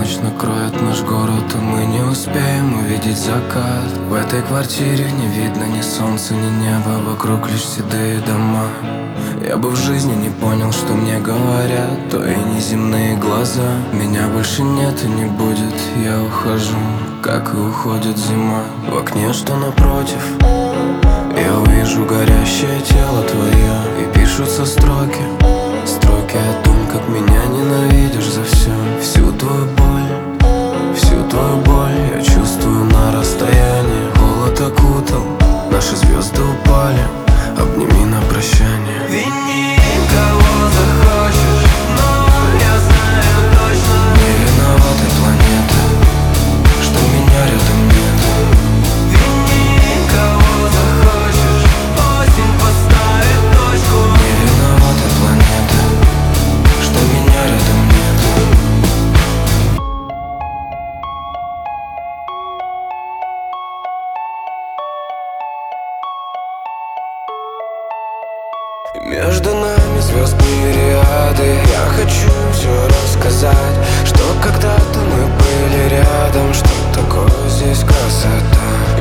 ночь накроет наш город, и мы не успеем увидеть закат. В этой квартире не видно ни солнца, ни неба, вокруг лишь седые дома. Я бы в жизни не понял, что мне говорят твои неземные глаза. Меня больше нет и не будет, я ухожу, как и уходит зима. В окне, что напротив, я увижу горящее тело твое, и пишутся строки, строки о том, как меня ненавидишь за все. Всю твою боль я чувствую на расстоянии. Холод окутал, наши звезды упали, обними на прощание. Вини кого захочешь, но я знаю точно, не виноваты планеты, что меня рядом нет. вини кого захочешь, осень поставит точку, не виноваты планеты, что меня рядом нет. между нами звезд мириады. Я хочу все рассказать, что когда-то мы были рядом, что такое здесь красота.